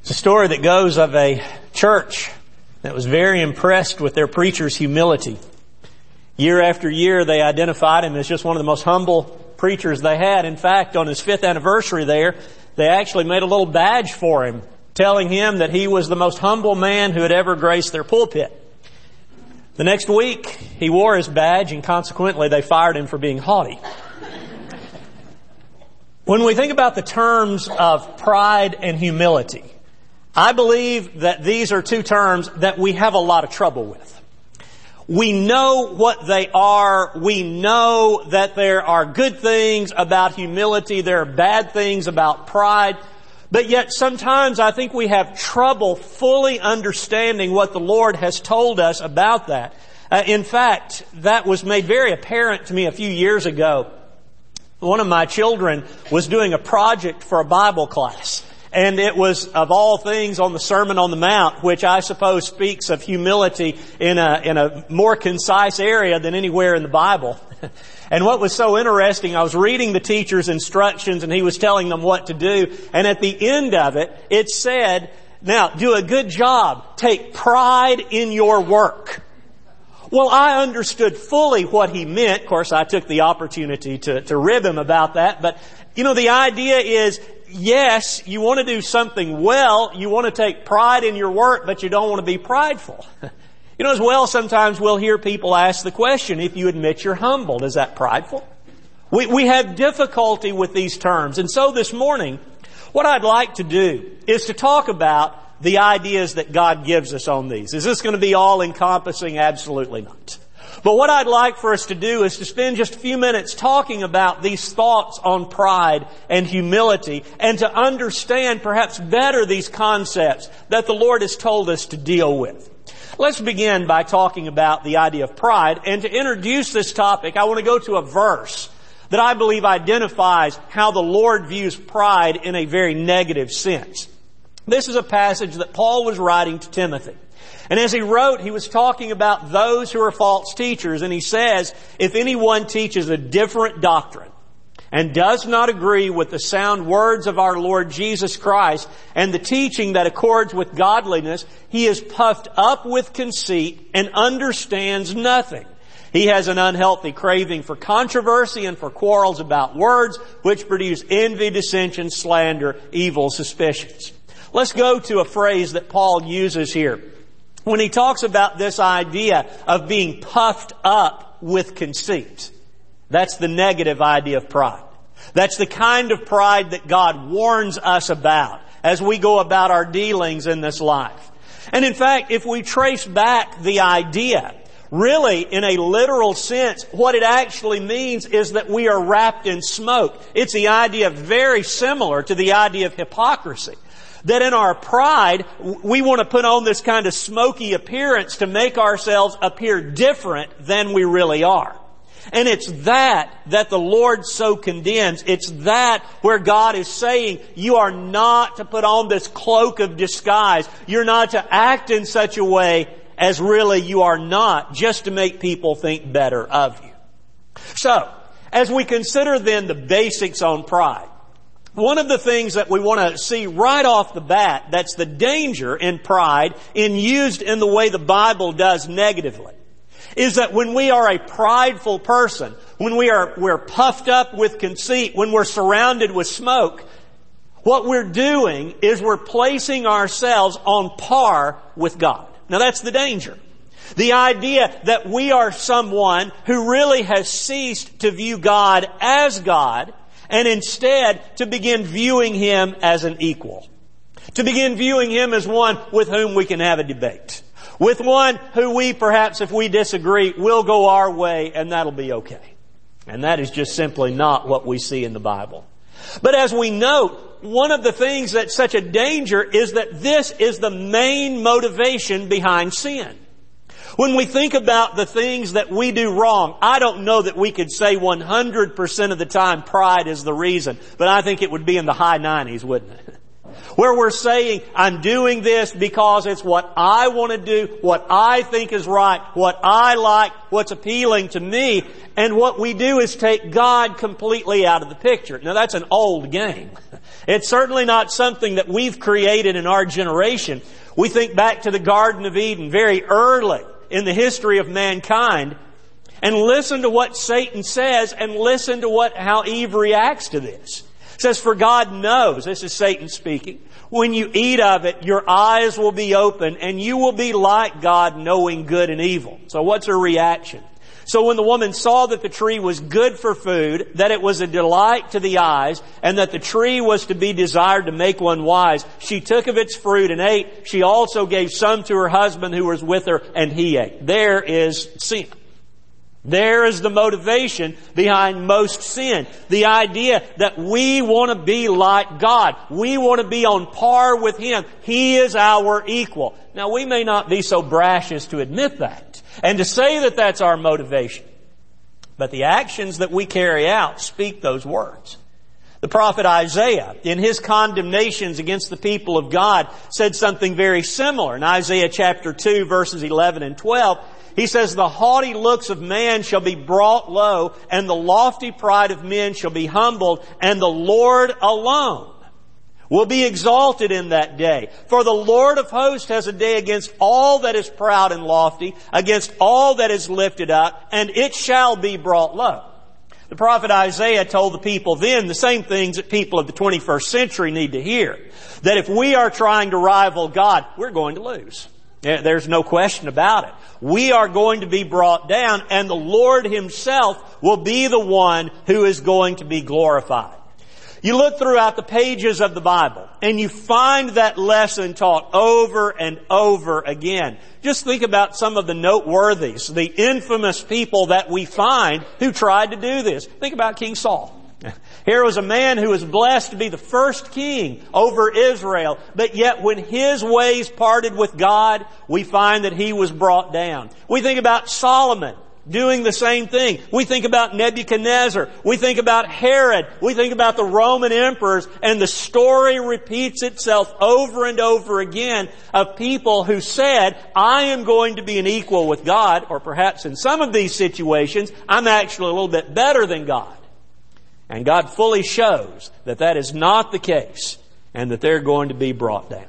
It's a story that goes of a church that was very impressed with their preacher's humility. Year after year, they identified him as just one of the most humble preachers they had. In fact, on his 5th anniversary there, they actually made a little badge for him, telling him that he was the most humble man who had ever graced their pulpit. The next week, he wore his badge, and consequently, they fired him for being haughty. When we think about the terms of pride and humility, I believe that these are two terms that we have a lot of trouble with. We know what they are. We know that there are good things about humility. There are bad things about pride. But yet sometimes I think we have trouble fully understanding what the Lord has told us about that. In fact, that was made very apparent to me a few years ago. One of my children was doing a project for a Bible class. And it was, of all things, on the Sermon on the Mount, which I suppose speaks of humility in a more concise area than anywhere in the Bible. And what was so interesting, I was reading the teacher's instructions and he was telling them what to do. And at the end of it, it said, now, do a good job. Take pride in your work. Well, I understood fully what he meant. Of course, I took the opportunity to rib him about that. But, the idea is, yes, you want to do something well. You want to take pride in your work, but you don't want to be prideful. As well, sometimes we'll hear people ask the question, if you admit you're humbled, is that prideful? We have difficulty with these terms. And so this morning, what I'd like to do is to talk about the ideas that God gives us on these. Is this going to be all-encompassing? Absolutely not. But what I'd like for us to do is to spend just a few minutes talking about these thoughts on pride and humility and to understand perhaps better these concepts that the Lord has told us to deal with. Let's begin by talking about the idea of pride. And to introduce this topic, I want to go to a verse that I believe identifies how the Lord views pride in a very negative sense. This is a passage that Paul was writing to Timothy. And as he wrote, he was talking about those who are false teachers. And he says, if anyone teaches a different doctrine and does not agree with the sound words of our Lord Jesus Christ and the teaching that accords with godliness, he is puffed up with conceit and understands nothing. He has an unhealthy craving for controversy and for quarrels about words, which produce envy, dissension, slander, evil suspicions. Let's go to a phrase that Paul uses here when he talks about this idea of being puffed up with conceit. That's the negative idea of pride. That's the kind of pride that God warns us about as we go about our dealings in this life. And in fact, if we trace back the idea, really, in a literal sense, what it actually means is that we are wrapped in smoke. It's the idea very similar to the idea of hypocrisy. That in our pride, we want to put on this kind of smoky appearance to make ourselves appear different than we really are. And it's that the Lord so condemns. It's that where God is saying, you are not to put on this cloak of disguise. You're not to act in such a way as really you are not, just to make people think better of you. So, as we consider then the basics on pride, one of the things that we want to see right off the bat, that's the danger in pride in used in the way the Bible does negatively, is that when we are a prideful person, when we're puffed up with conceit, when we're surrounded with smoke, what we're doing is we're placing ourselves on par with God. Now that's the danger. The idea that we are someone who really has ceased to view God as God, and instead to begin viewing Him as an equal. To begin viewing Him as one with whom we can have a debate. With one who we perhaps, if we disagree, will go our way and that'll be okay. And that is just simply not what we see in the Bible. But as we note, one of the things that's such a danger is that this is the main motivation behind sin. When we think about the things that we do wrong, I don't know that we could say 100% of the time pride is the reason, but I think it would be in the high 90s, wouldn't it? Where we're saying, I'm doing this because it's what I want to do, what I think is right, what I like, what's appealing to me. And what we do is take God completely out of the picture. Now that's an old game. It's certainly not something that we've created in our generation. We think back to the Garden of Eden very early in the history of mankind and listen to what Satan says and listen to how Eve reacts to this. It says, for God knows, this is Satan speaking, when you eat of it, your eyes will be open and you will be like God, knowing good and evil. So what's her reaction? So when the woman saw that the tree was good for food, that it was a delight to the eyes, and that the tree was to be desired to make one wise, she took of its fruit and ate. She also gave some to her husband who was with her, and he ate. There is sin. There is the motivation behind most sin. The idea that we want to be like God. We want to be on par with Him. He is our equal. Now, we may not be so brash as to admit that and to say that that's our motivation. But the actions that we carry out speak those words. The prophet Isaiah, in his condemnations against the people of God, said something very similar. In Isaiah chapter 2, verses 11 and 12, he says, the haughty looks of man shall be brought low, and the lofty pride of men shall be humbled, and the Lord alone will be exalted in that day. For the Lord of hosts has a day against all that is proud and lofty, against all that is lifted up, and it shall be brought low. The prophet Isaiah told the people then the same things that people of the 21st century need to hear. That if we are trying to rival God, we're going to lose. There's no question about it. We are going to be brought down, and the Lord Himself will be the one who is going to be glorified. You look throughout the pages of the Bible, and you find that lesson taught over and over again. Just think about some of the noteworthies, the infamous people that we find who tried to do this. Think about King Saul. Here was a man who was blessed to be the first king over Israel, but yet when his ways parted with God, we find that he was brought down. We think about Solomon doing the same thing. We think about Nebuchadnezzar. We think about Herod. We think about the Roman emperors, and the story repeats itself over and over again of people who said, I am going to be an equal with God, or perhaps in some of these situations, I'm actually a little bit better than God. And God fully shows that that is not the case and that they're going to be brought down.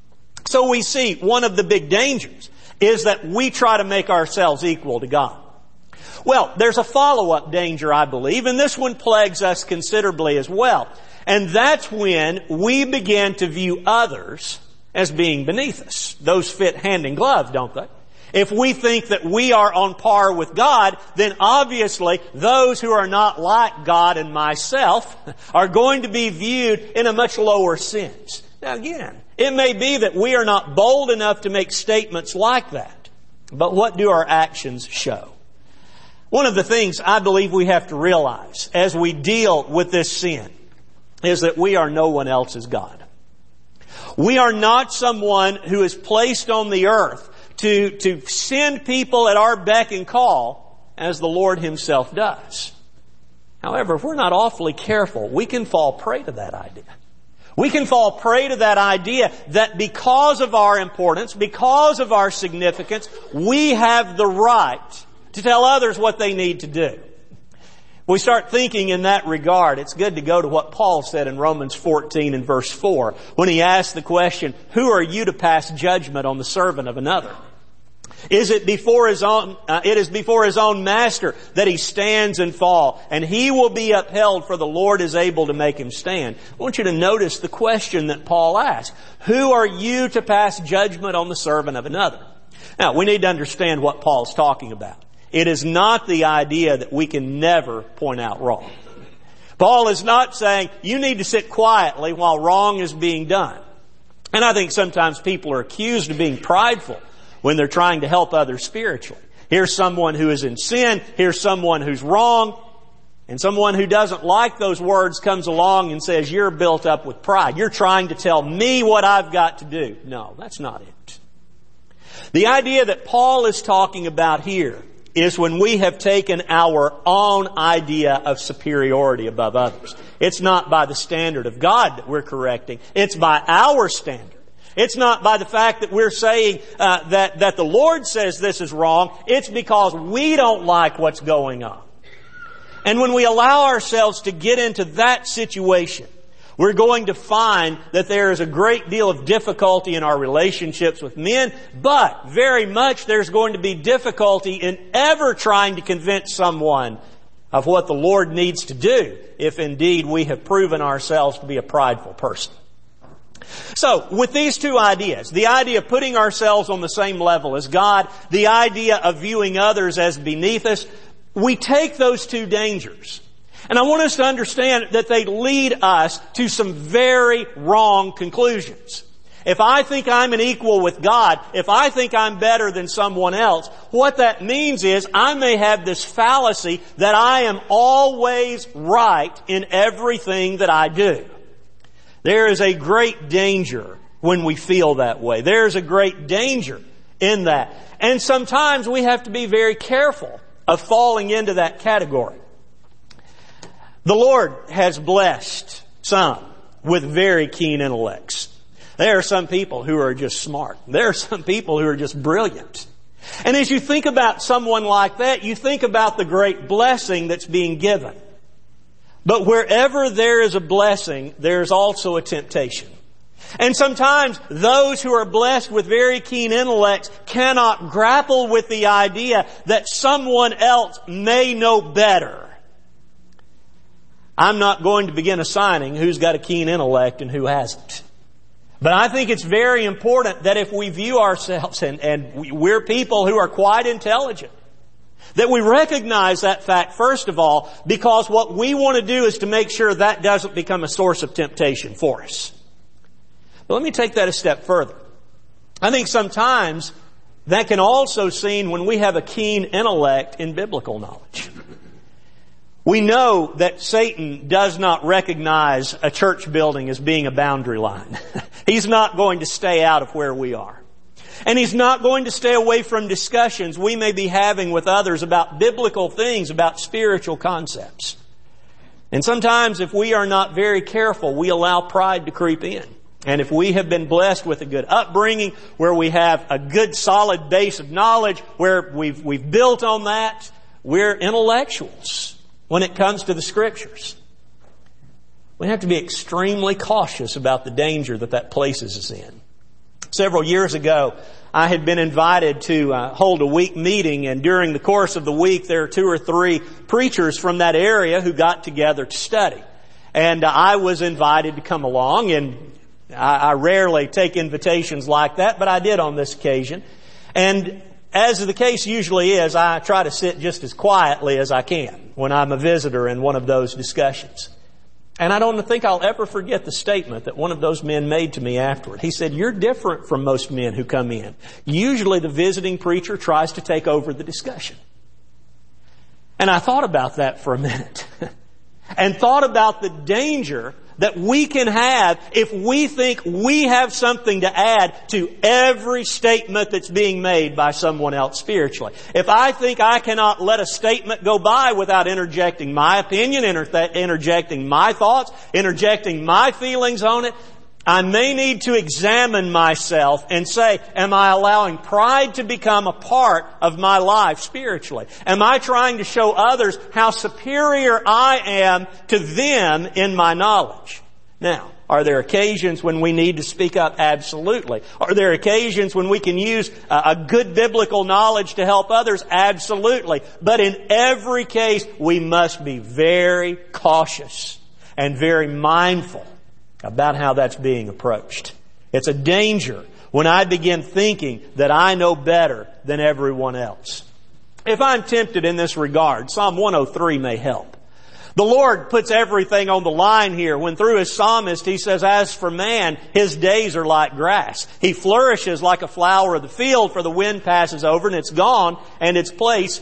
So we see one of the big dangers is that we try to make ourselves equal to God. Well, there's a follow-up danger, I believe, and this one plagues us considerably as well. And that's when we begin to view others as being beneath us. Those fit hand in glove, don't they? If we think that we are on par with God, then obviously those who are not like God and myself are going to be viewed in a much lower sense. Now again, it may be that we are not bold enough to make statements like that. But what do our actions show? One of the things I believe we have to realize as we deal with this sin is that we are no one else's God. We are not someone who is placed on the earth to send people at our beck and call as the Lord Himself does. However, if we're not awfully careful, we can fall prey to that idea. We can fall prey to that idea that because of our importance, because of our significance, we have the right to tell others what they need to do. We start thinking in that regard, it's good to go to what Paul said in Romans 14 and verse 4 when he asked the question, who are you to pass judgment on the servant of another? It is before his own master that he stands and falls, and he will be upheld, for the Lord is able to make him stand. I want you to notice the question that Paul asked. Who are you to pass judgment on the servant of another? Now, we need to understand what Paul's talking about. It is not the idea that we can never point out wrong. Paul is not saying you need to sit quietly while wrong is being done. And I think sometimes people are accused of being prideful when they're trying to help others spiritually. Here's someone who is in sin. Here's someone who's wrong. And someone who doesn't like those words comes along and says, you're built up with pride. You're trying to tell me what I've got to do. No, that's not it. The idea that Paul is talking about here is when we have taken our own idea of superiority above others. It's not by the standard of God that we're correcting. It's by our standard. It's not by the fact that we're saying that the Lord says this is wrong. It's because we don't like what's going on. And when we allow ourselves to get into that situation, we're going to find that there is a great deal of difficulty in our relationships with men, but very much there's going to be difficulty in ever trying to convince someone of what the Lord needs to do, if indeed we have proven ourselves to be a prideful person. So, with these two ideas, the idea of putting ourselves on the same level as God, the idea of viewing others as beneath us, we take those two dangers. And I want us to understand that they lead us to some very wrong conclusions. If I think I'm an equal with God, if I think I'm better than someone else, what that means is I may have this fallacy that I am always right in everything that I do. There is a great danger when we feel that way. There's a great danger in that. And sometimes we have to be very careful of falling into that category. The Lord has blessed some with very keen intellects. There are some people who are just smart. There are some people who are just brilliant. And as you think about someone like that, you think about the great blessing that's being given. But wherever there is a blessing, there is also a temptation. And sometimes those who are blessed with very keen intellects cannot grapple with the idea that someone else may know better. I'm not going to begin assigning who's got a keen intellect and who hasn't. But I think it's very important that if we view ourselves, and we're people who are quite intelligent, that we recognize that fact first of all, because what we want to do is to make sure that doesn't become a source of temptation for us. But let me take that a step further. I think sometimes that can also be seen when we have a keen intellect in biblical knowledge. We know that Satan does not recognize a church building as being a boundary line. He's not going to stay out of where we are. And he's not going to stay away from discussions we may be having with others about biblical things, about spiritual concepts. And sometimes if we are not very careful, we allow pride to creep in. And if we have been blessed with a good upbringing, where we have a good solid base of knowledge, where we've built on that, we're intellectuals when it comes to the Scriptures. We have to be extremely cautious about the danger that places us in. Several years ago, I had been invited to hold a week meeting, and during the course of the week, there are 2 or 3 preachers from that area who got together to study. And I was invited to come along, and I rarely take invitations like that, but I did on this occasion. And as the case usually is, I try to sit just as quietly as I can when I'm a visitor in one of those discussions. And I don't think I'll ever forget the statement that one of those men made to me afterward. He said, "You're different from most men who come in. Usually the visiting preacher tries to take over the discussion." And I thought about that for a minute and thought about the danger that we can have if we think we have something to add to every statement that's being made by someone else spiritually. If I think I cannot let a statement go by without interjecting my opinion, interjecting my thoughts, interjecting my feelings on it, I may need to examine myself and say, am I allowing pride to become a part of my life spiritually? Am I trying to show others how superior I am to them in my knowledge? Now, are there occasions when we need to speak up? Absolutely. Are there occasions when we can use a good biblical knowledge to help others? Absolutely. But in every case, we must be very cautious and very mindful about how that's being approached. It's a danger when I begin thinking that I know better than everyone else. If I'm tempted in this regard, Psalm 103 may help. The Lord puts everything on the line here when through His psalmist He says, "As for man, his days are like grass. He flourishes like a flower of the field, for the wind passes over and it's gone, and its place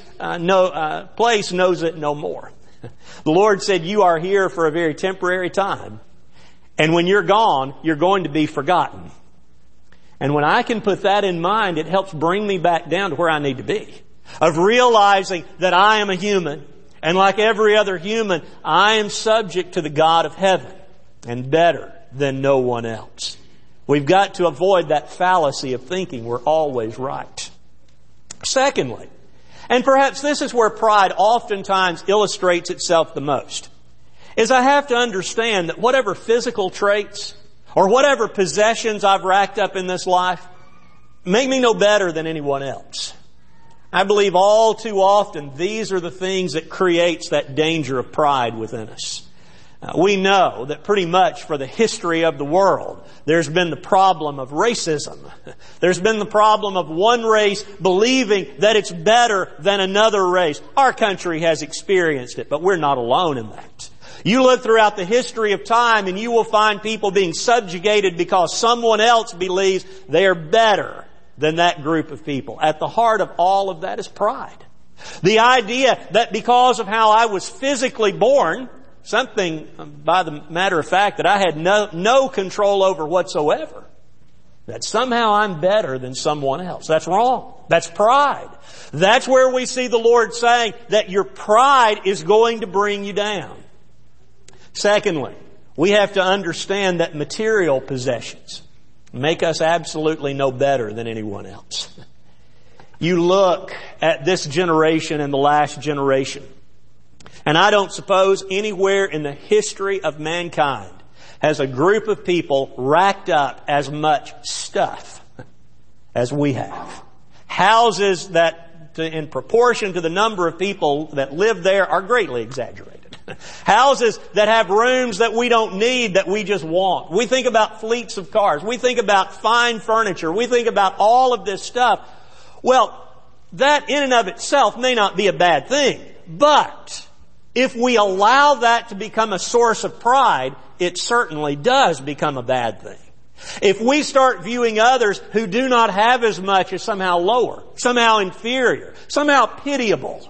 knows it no more." The Lord said, you are here for a very temporary time. And when you're gone, you're going to be forgotten. And when I can put that in mind, it helps bring me back down to where I need to be. of realizing that I am a human, and like every other human, I am subject to the God of heaven, and better than no one else. We've got to avoid that fallacy of thinking we're always right. Secondly, and perhaps this is where pride oftentimes illustrates itself the most, is I have to understand that whatever physical traits or whatever possessions I've racked up in this life make me no better than anyone else. I believe all too often these are the things that creates that danger of pride within us. We know that pretty much for the history of the world, there's been the problem of racism. There's been the problem of one race believing that it's better than another race. Our country has experienced it, but we're not alone in that. You look throughout the history of time and you will find people being subjugated because someone else believes they are better than that group of people. At the heart of all of that is pride. The idea that because of how I was physically born, something by the matter of fact that I had no control over whatsoever, that somehow I'm better than someone else. That's wrong. That's pride. That's where we see the Lord saying that your pride is going to bring you down. Secondly, we have to understand that material possessions make us absolutely no better than anyone else. You look at this generation and the last generation, and I don't suppose anywhere in the history of mankind has a group of people racked up as much stuff as we have. Houses that, in proportion to the number of people that live there, are greatly exaggerated. Houses that have rooms that we don't need, that we just want. We think about fleets of cars. We think about fine furniture. We think about all of this stuff. Well, that in and of itself may not be a bad thing. But if we allow that to become a source of pride, it certainly does become a bad thing. If we start viewing others who do not have as much as somehow lower, somehow inferior, somehow pitiable,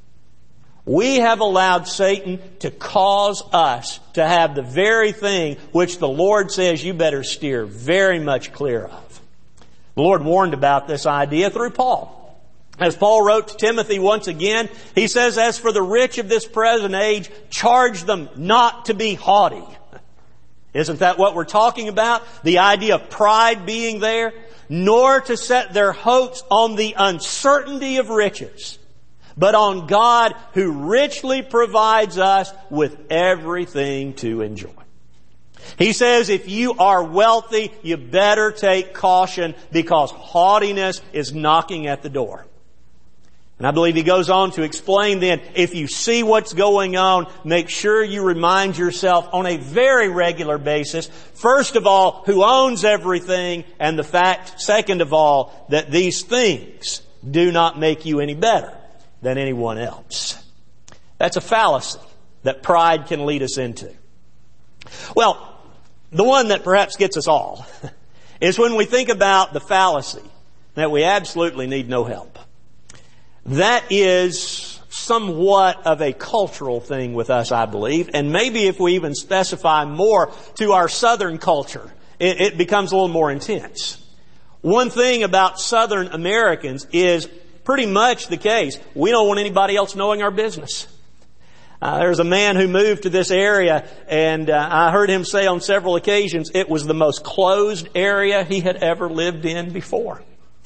we have allowed Satan to cause us to have the very thing which the Lord says you better steer very much clear of. The Lord warned about this idea through Paul. As Paul wrote to Timothy once again, he says, as for the rich of this present age, charge them not to be haughty. Isn't that what we're talking about? The idea of pride being there? Nor to set their hopes on the uncertainty of riches, but on God who richly provides us with everything to enjoy. He says if you are wealthy, you better take caution because haughtiness is knocking at the door. And I believe he goes on to explain then, if you see what's going on, make sure you remind yourself on a very regular basis, first of all, who owns everything, and the fact, second of all, that these things do not make you any better than anyone else. That's a fallacy that pride can lead us into. Well, the one that perhaps gets us all is when we think about the fallacy that we absolutely need no help. That is somewhat of a cultural thing with us, I believe. And maybe if we even specify more to our Southern culture, it becomes a little more intense. One thing about Southern Americans is pretty much the case. We don't want anybody else knowing our business. There's a man who moved to this area, and I heard him say on several occasions it was the most closed area he had ever lived in before.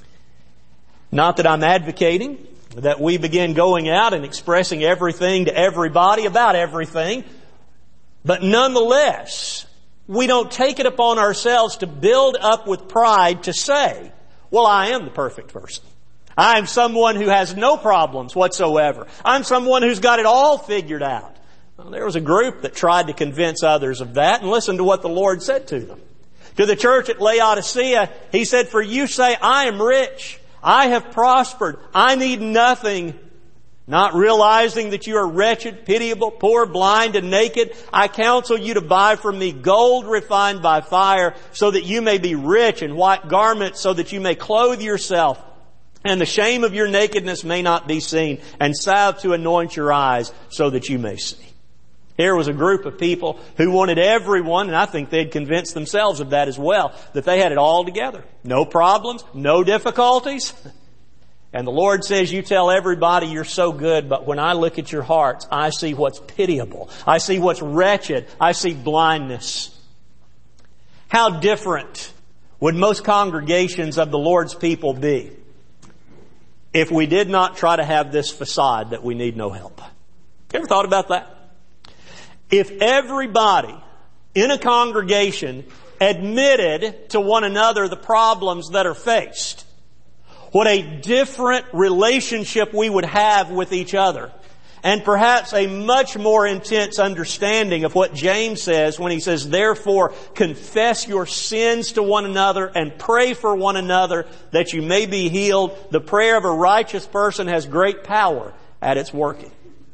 Not that I'm advocating that we begin going out and expressing everything to everybody about everything, but nonetheless, we don't take it upon ourselves to build up with pride to say, well, I am the perfect person. I'm someone who has no problems whatsoever. I'm someone who's got it all figured out. Well, there was a group that tried to convince others of that, and listen to what the Lord said to them. To the church at Laodicea, He said, for you say, I am rich. I have prospered. I need nothing. Not realizing that you are wretched, pitiable, poor, blind, and naked, I counsel you to buy from me gold refined by fire, so that you may be rich, and white garments, so that you may clothe yourself, and the shame of your nakedness may not be seen, and salve to anoint your eyes, so that you may see. Here was a group of people who wanted everyone, and I think they'd convinced themselves of that as well, that they had it all together. No problems, no difficulties. And the Lord says, you tell everybody you're so good, but when I look at your hearts, I see what's pitiable. I see what's wretched. I see blindness. How different would most congregations of the Lord's people be if we did not try to have this facade that we need no help? You ever thought about that? If everybody in a congregation admitted to one another the problems that are faced, what a different relationship we would have with each other. And perhaps a much more intense understanding of what James says when he says, therefore, confess your sins to one another and pray for one another that you may be healed. The prayer of a righteous person has great power at its working.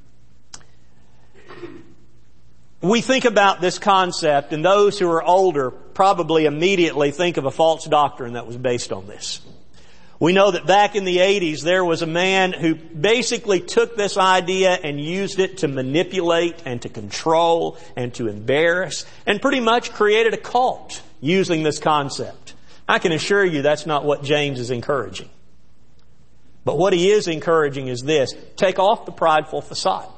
We think about this concept, and those who are older probably immediately think of a false doctrine that was based on this. We know that back in the 80s, there was a man who basically took this idea and used it to manipulate and to control and to embarrass and pretty much created a cult using this concept. I can assure you that's not what James is encouraging. But what he is encouraging is this: take off the prideful facade.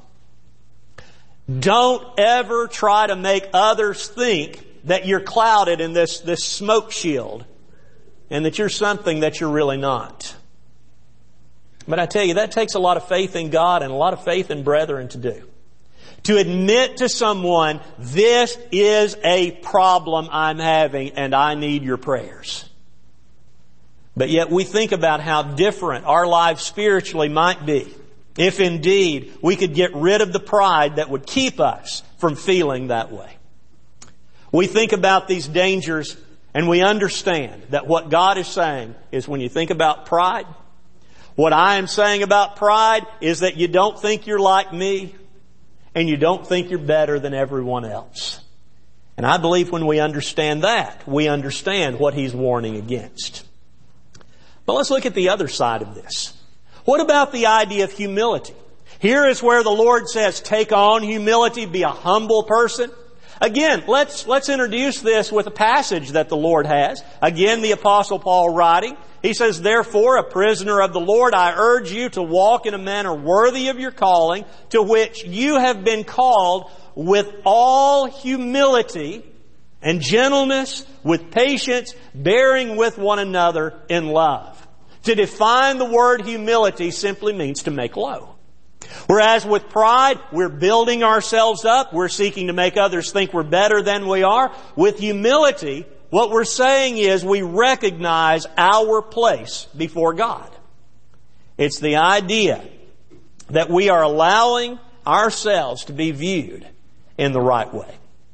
Don't ever try to make others think that you're clouded in this smoke shield and that you're something that you're really not. But I tell you, that takes a lot of faith in God and a lot of faith in brethren to do. To admit to someone, this is a problem I'm having and I need your prayers. But yet we think about how different our lives spiritually might be if indeed we could get rid of the pride that would keep us from feeling that way. We think about these dangers and we understand that what God is saying is when you think about pride, what I am saying about pride is that you don't think you're like me and you don't think you're better than everyone else. And I believe when we understand that, we understand what He's warning against. But let's look at the other side of this. What about the idea of humility? Here is where the Lord says, take on humility, be a humble person. Again, let's introduce this with a passage that the Lord has. Again, the Apostle Paul writing. He says, therefore, a prisoner of the Lord, I urge you to walk in a manner worthy of your calling, to which you have been called, with all humility and gentleness, with patience, bearing with one another in love. To define the word humility simply means to make low. Whereas with pride, we're building ourselves up. We're seeking to make others think we're better than we are. With humility, what we're saying is we recognize our place before God. It's the idea that we are allowing ourselves to be viewed in the right way.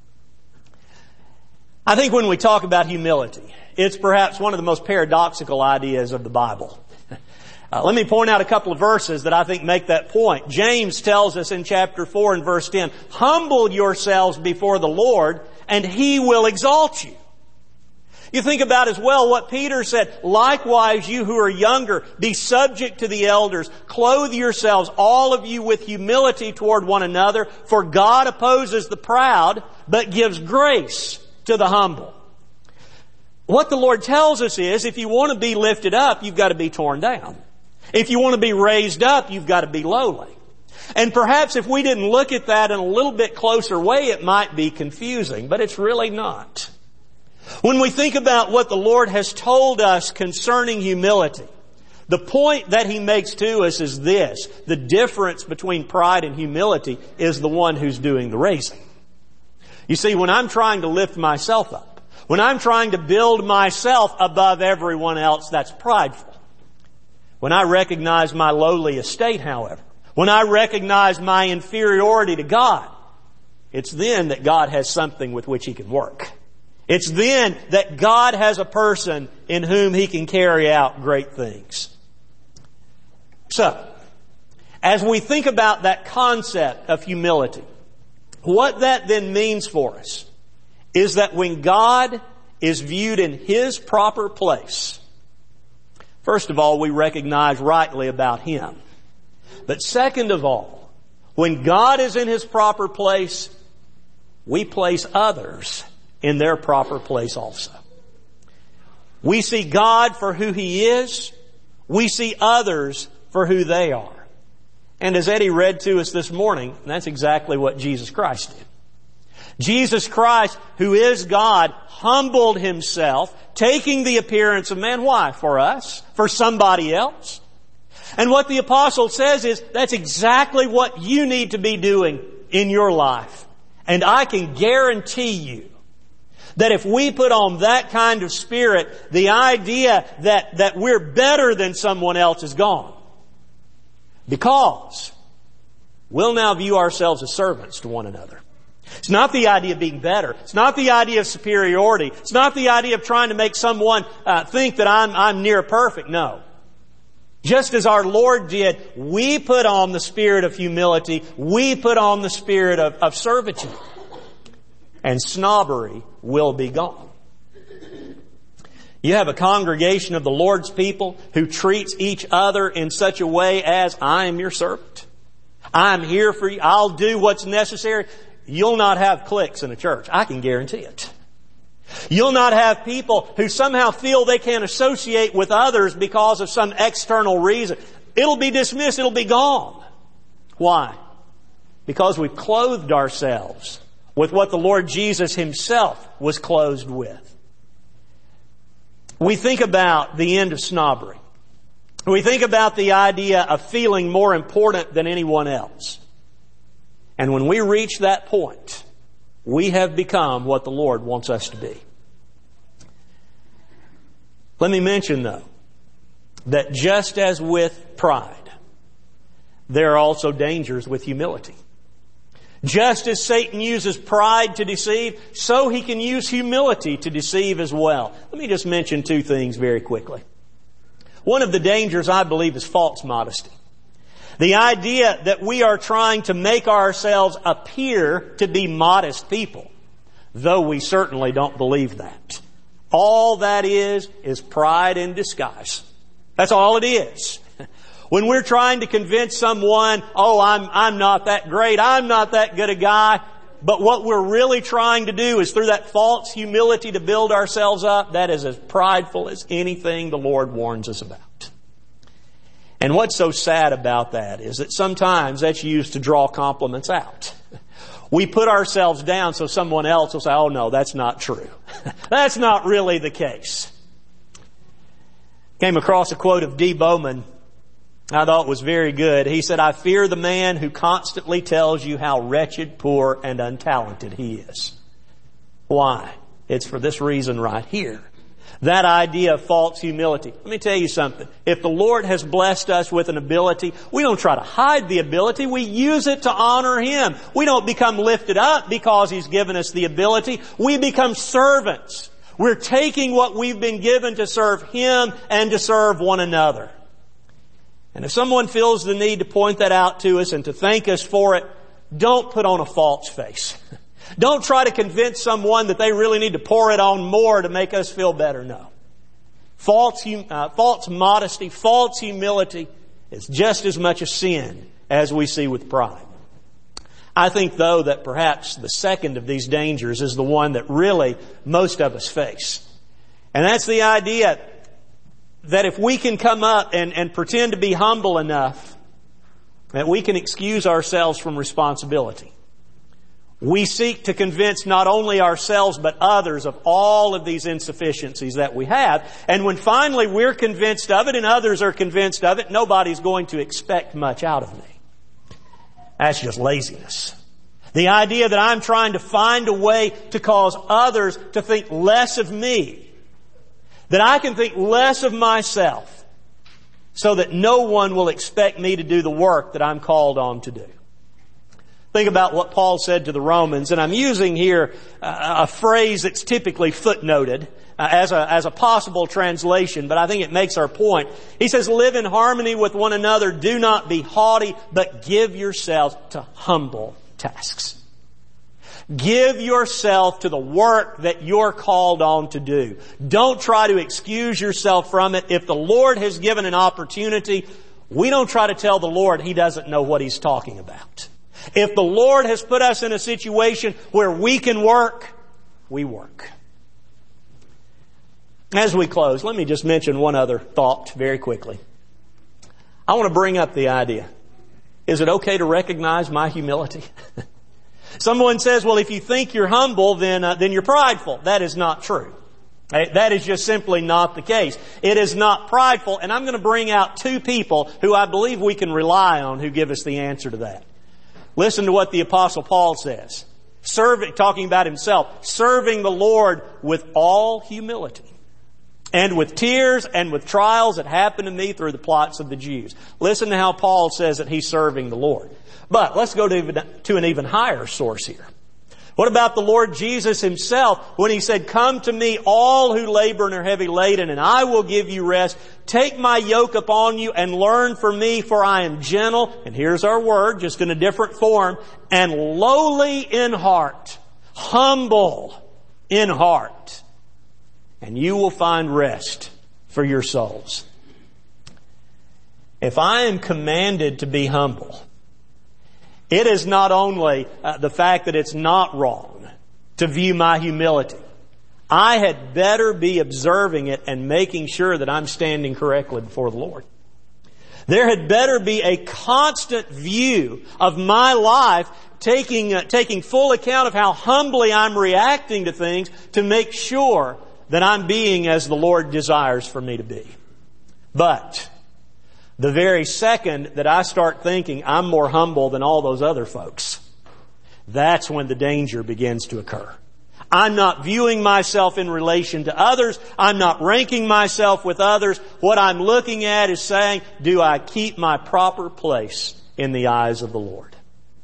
I think when we talk about humility, it's perhaps one of the most paradoxical ideas of the Bible. Let me point out a couple of verses that I think make that point. James tells us in chapter 4 and verse 10, humble yourselves before the Lord and He will exalt you. You think about as well what Peter said, likewise you who are younger, be subject to the elders, clothe yourselves all of you with humility toward one another, for God opposes the proud, but gives grace to the humble. What the Lord tells us is, if you want to be lifted up, you've got to be torn down. If you want to be raised up, you've got to be lowly. And perhaps if we didn't look at that in a little bit closer way, it might be confusing, but it's really not. When we think about what the Lord has told us concerning humility, the point that He makes to us is this: the difference between pride and humility is the one who's doing the raising. You see, when I'm trying to lift myself up, when I'm trying to build myself above everyone else, that's prideful. When I recognize my lowly estate, however, when I recognize my inferiority to God, it's then that God has something with which He can work. It's then that God has a person in whom He can carry out great things. So, as we think about that concept of humility, what that then means for us is that when God is viewed in His proper place, first of all, we recognize rightly about Him. But second of all, when God is in His proper place, we place others in their proper place also. We see God for who He is. We see others for who they are. And as Eddie read to us this morning, that's exactly what Jesus Christ did. Jesus Christ, who is God, humbled Himself, taking the appearance of man. Why? For us? For somebody else? And what the apostle says is, that's exactly what you need to be doing in your life. And I can guarantee you that if we put on that kind of spirit, the idea that we're better than someone else is gone. Because we'll now view ourselves as servants to one another. It's not the idea of being better. It's not the idea of superiority. It's not the idea of trying to make someone think that I'm near perfect. No. Just as our Lord did, we put on the spirit of humility. We put on the spirit of servitude. And snobbery will be gone. You have a congregation of the Lord's people who treats each other in such a way as, I am your servant. I'm here for you. I'll do what's necessary. You'll not have cliques in a church. I can guarantee it. You'll not have people who somehow feel they can associate with others because of some external reason. It'll be dismissed. It'll be gone. Why? Because we've clothed ourselves with what the Lord Jesus Himself was clothed with. We think about the end of snobbery. We think about the idea of feeling more important than anyone else. And when we reach that point, we have become what the Lord wants us to be. Let me mention, though, that just as with pride, there are also dangers with humility. Just as Satan uses pride to deceive, so he can use humility to deceive as well. Let me just mention two things very quickly. One of the dangers, I believe, is false modesty. The idea that we are trying to make ourselves appear to be modest people, though we certainly don't believe that. All that is pride in disguise. That's all it is. When we're trying to convince someone, oh, I'm not that great, I'm not that good a guy, but what we're really trying to do is through that false humility to build ourselves up, that is as prideful as anything the Lord warns us about. And what's so sad about that is that sometimes that's used to draw compliments out. We put ourselves down so someone else will say, oh no, that's not true. That's not really the case. Came across a quote of D. Bowman I thought was very good. He said, I fear the man who constantly tells you how wretched, poor, and untalented he is. Why? It's for this reason right here. That idea of false humility. Let me tell you something. If the Lord has blessed us with an ability, we don't try to hide the ability. We use it to honor Him. We don't become lifted up because He's given us the ability. We become servants. We're taking what we've been given to serve Him and to serve one another. And if someone feels the need to point that out to us and to thank us for it, don't put on a false face. Don't try to convince someone that they really need to pour it on more to make us feel better. No. False modesty, false humility is just as much a sin as we see with pride. I think, though, that perhaps the second of these dangers is the one that really most of us face. And that's the idea that if we can come up and pretend to be humble enough that we can excuse ourselves from responsibility. We seek to convince not only ourselves but others of all of these insufficiencies that we have. And when finally we're convinced of it and others are convinced of it, nobody's going to expect much out of me. That's just laziness. The idea that I'm trying to find a way to cause others to think less of me, that I can think less of myself, so that no one will expect me to do the work that I'm called on to do. Think about what Paul said to the Romans, and I'm using here a phrase that's typically footnoted as a possible translation, but I think it makes our point. He says, live in harmony with one another, do not be haughty, but give yourselves to humble tasks. Give yourself to the work that you're called on to do. Don't try to excuse yourself from it. If the Lord has given an opportunity, we don't try to tell the Lord He doesn't know what He's talking about. If the Lord has put us in a situation where we can work, we work. As we close, let me just mention one other thought very quickly. I want to bring up the idea. Is it okay to recognize my humility? Someone says, well, if you think you're humble, then you're prideful. That is not true. That is just simply not the case. It is not prideful, and I'm going to bring out two people who I believe we can rely on who give us the answer to that. Listen to what the Apostle Paul says. Talking about himself, serving the Lord with all humility, and with tears and with trials that happened to me through the plots of the Jews. Listen to how Paul says that he's serving the Lord. But let's go to an even higher source here. What about the Lord Jesus Himself when He said, "Come to me, all who labor and are heavy laden, and I will give you rest. Take my yoke upon you and learn from me, for I am gentle," and here's our word, just in a different form, "and lowly in heart, humble in heart, and you will find rest for your souls." If I am commanded to be humble, it is not only the fact that it's not wrong to view my humility. I had better be observing it and making sure that I'm standing correctly before the Lord. There had better be a constant view of my life, taking full account of how humbly I'm reacting to things to make sure that I'm being as the Lord desires for me to be. But the very second that I start thinking I'm more humble than all those other folks, that's when the danger begins to occur. I'm not viewing myself in relation to others. I'm not ranking myself with others. What I'm looking at is saying, do I keep my proper place in the eyes of the Lord?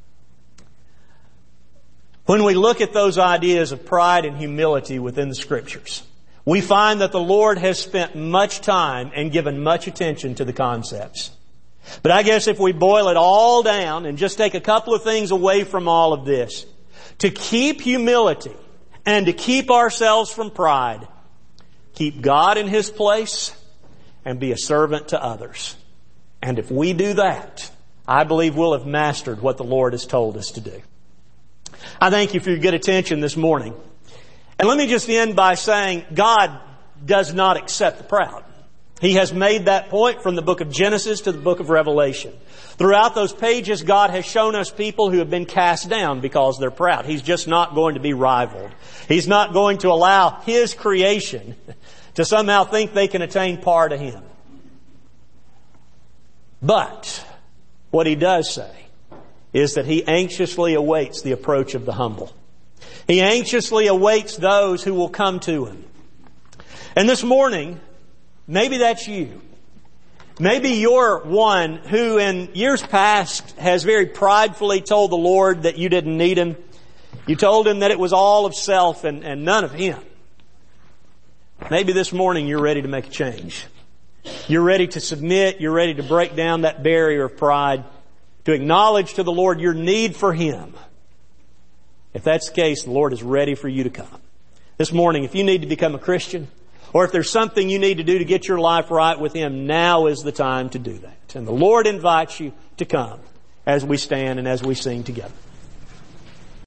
When we look at those ideas of pride and humility within the Scriptures, we find that the Lord has spent much time and given much attention to the concepts. But I guess if we boil it all down and just take a couple of things away from all of this, to keep humility and to keep ourselves from pride, keep God in His place and be a servant to others. And if we do that, I believe we'll have mastered what the Lord has told us to do. I thank you for your good attention this morning. And let me just end by saying God does not accept the proud. He has made that point from the book of Genesis to the book of Revelation. Throughout those pages, God has shown us people who have been cast down because they're proud. He's just not going to be rivaled. He's not going to allow His creation to somehow think they can attain par to Him. But what He does say is that He anxiously awaits the approach of the humble. He anxiously awaits those who will come to Him. And this morning, maybe that's you. Maybe you're one who in years past has very pridefully told the Lord that you didn't need Him. You told Him that it was all of self and none of Him. Maybe this morning you're ready to make a change. You're ready to submit. You're ready to break down that barrier of pride, to acknowledge to the Lord your need for Him. If that's the case, the Lord is ready for you to come. This morning, if you need to become a Christian, or if there's something you need to do to get your life right with Him, now is the time to do that. And the Lord invites you to come as we stand and as we sing together.